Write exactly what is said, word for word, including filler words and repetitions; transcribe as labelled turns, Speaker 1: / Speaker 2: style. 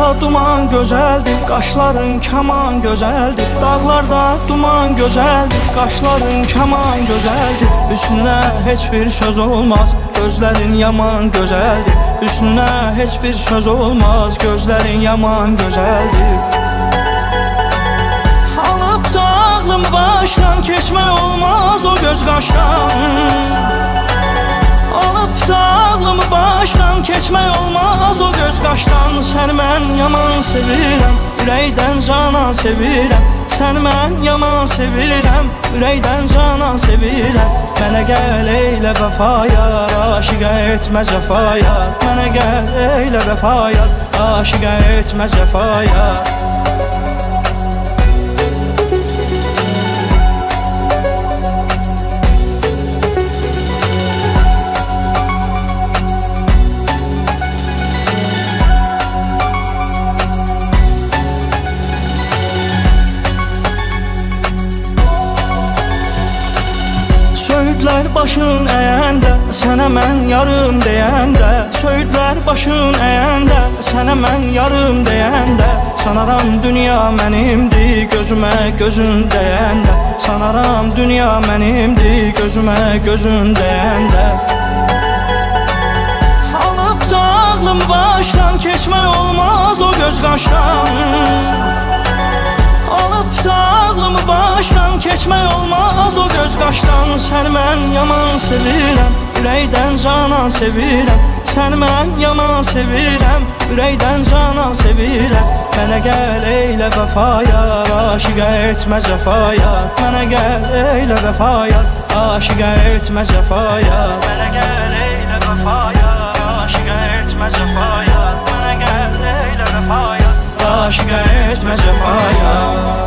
Speaker 1: duman gözəldir, qaşların kaman gözəldir. Dağlarda duman gözəldir, qaşların kaman gözəldir. Üstünə heç bir söz olmaz, gözlərin yaman gözəldir. Üstünə heç bir söz olmaz, gözlərin yaman gözəldir. Alıp da ağlım başdan, keçmək olmaz o göz qaşdan. Alıp da ağlımı başdan, keçmək olmaz o göz qaşdan. Sən mən yaman sevirəm, ürəkdən cana sevirəm. Sən mən yaman sevirəm, ürəkdən cana sevirəm. Mənə gəl eylə vəfaya, aşiqə etmə cəfaya. Mənə gəl eylə vəfaya, aşiqə etmə cəfaya. Söğütlər başın əyəndə, sənə mən yarım deyəndə. Söğütlər başın əyəndə, sənə mən yarım deyəndə. Sanaram dünya mənimdir, gözümə gözün deyəndə. Sanaram dünya mənimdir, gözümə gözün deyəndə. Alıp da ağlım başdan, keçmək olmaz o göz qaşdan. Alıp da ağlımı başdan, keçmək olmaz o göz qaşdan. Sən mən yaman sevirəm, ürəkdən cana sevirəm. Sən mən yaman sevirəm, ürəkdən cana sevirəm. Mənə gəl eylə vəfaya, aşiqə etmə cəfaya. Mənə gəl eylə vəfaya, aşiqə etmə cəfaya. Mənə gəl eylə vəfaya, aşiqə etmə cəfaya. Mənə gəl eylə vəfaya, aşiqə etmə cəfaya.